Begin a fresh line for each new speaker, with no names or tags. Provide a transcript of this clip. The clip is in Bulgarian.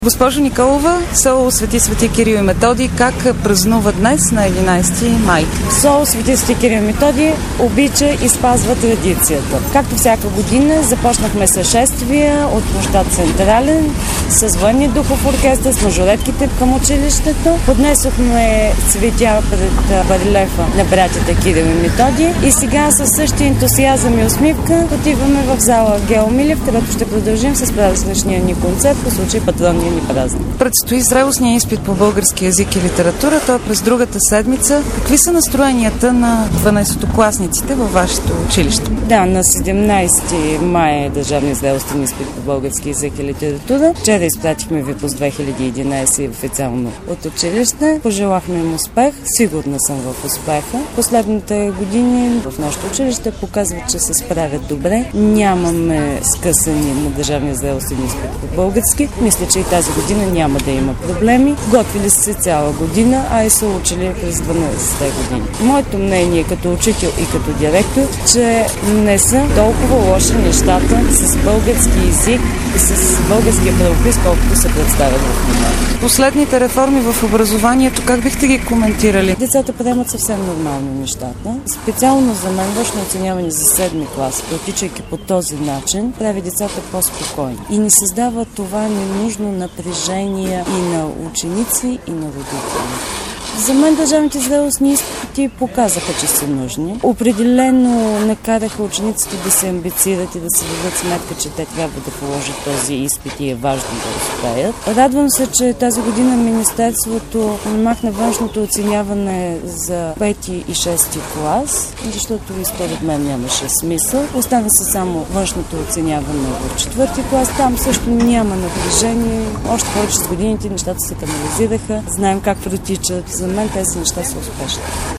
Госпожо Николова, село Свети Кирил и Методий как празнува днес на 11 май?
Село Свети Кирил и Методий обича и спазва традицията. Както всяка година започнахме с шествие от площад Централен с военния духов оркестър, с мажоретките към училището. Поднесохме цветя пред барелефа на братята Кирил и Методий и сега със същия ентусиазъм и усмивка отиваме в зала Гео Милев, където ще продължим с празничния ни концерт по случай патронния ни празник.
Предстои зрелостния изпит по български език и литература. Той е през другата седмица. Какви са настроенията на 12-класниците във вашето училище?
Да, на 17 май е държавния зрелостен изпит по български език и литература. Вчера изпратихме Випуск 2011 официално от училище. Пожелахме им успех. Сигурна съм в успеха. Последните години в нашето училище показват, че се справят добре. Нямаме скъсани на държавния зрелостен изпит по български. Мисля, че и тази година няма да има проблеми. Готвили се цяла година, а и са учили през 12-те години. Моето мнение като учител и като директор, че не са толкова лоши нещата с български език и с българския правопис, колкото се представят в момента.
Последните реформи в образованието, как бихте ги коментирали?
Децата приемат съвсем нормално нещата. Специално за мен външно оценяване за 7-ми клас, протичайки по този начин, прави децата по-спокойни. И ни създава това ненужно напрежение и на ученици, и на родители. За мен държавните зрелостни изпити показаха, че са нужни. Определено накараха учениците да се амбицират и да се дадат сметка, че те трябва да положат този изпит и е важно да успеят. Радвам се, че тази година Министерството махна външното оценяване за 5 и 6 клас, защото и според мен нямаше смисъл. Остана се само външното оценяване в 4 клас. Там също няма напрежение. Още повече с годините нещата се канализираха. Знаем как протичат. За мен тези неща са успешни.